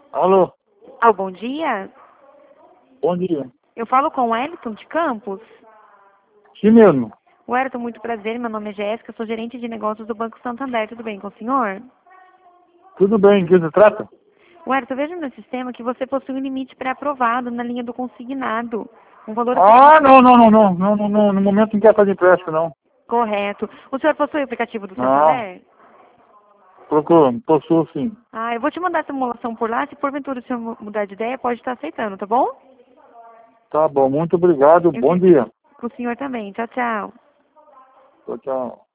Alô, Bom dia. bom dia. Eu falo com o Wellington de Campos. Sim mesmo. Wellington, muito prazer. Meu nome é Jéssica, sou gerente de negócios do Banco Santander. Tudo bem com o senhor? Tudo bem, o que se trata? Wellington, veja no meu sistema que você possui um limite pré-aprovado na linha do consignado. Um valor Ah, não, no momento não quer fazer empréstimo, não. correto. O senhor possui o aplicativo do Não, Santander? procuro, possuo sim. Eu vou te mandar a simulação por lá. Se porventura o senhor mudar de ideia, pode estar aceitando, tá bom? Tá bom, muito obrigado, Eu bom que... dia. Com o senhor também. Tchau, tchau. Tchau, tchau.